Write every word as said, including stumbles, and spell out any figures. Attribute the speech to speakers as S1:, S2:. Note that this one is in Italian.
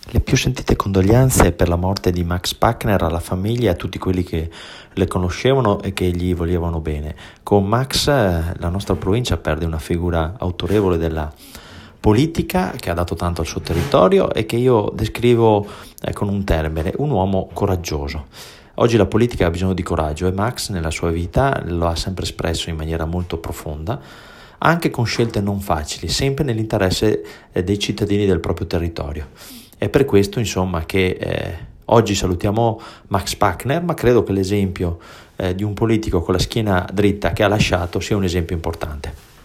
S1: Le più sentite condoglianze per la morte di Max Pachner alla famiglia e a tutti quelli che le conoscevano e che gli volevano bene. Con Max eh, la nostra provincia perde una figura autorevole della politica che ha dato tanto al suo territorio e che io descrivo eh, con un termine, un uomo coraggioso. Oggi la politica ha bisogno di coraggio e Max nella sua vita lo ha sempre espresso in maniera molto profonda, anche con scelte non facili, sempre nell'interesse eh, dei cittadini del proprio territorio. È per questo, insomma, che eh, oggi salutiamo Max Pachner, ma credo che l'esempio eh, di un politico con la schiena dritta che ha lasciato sia un esempio importante.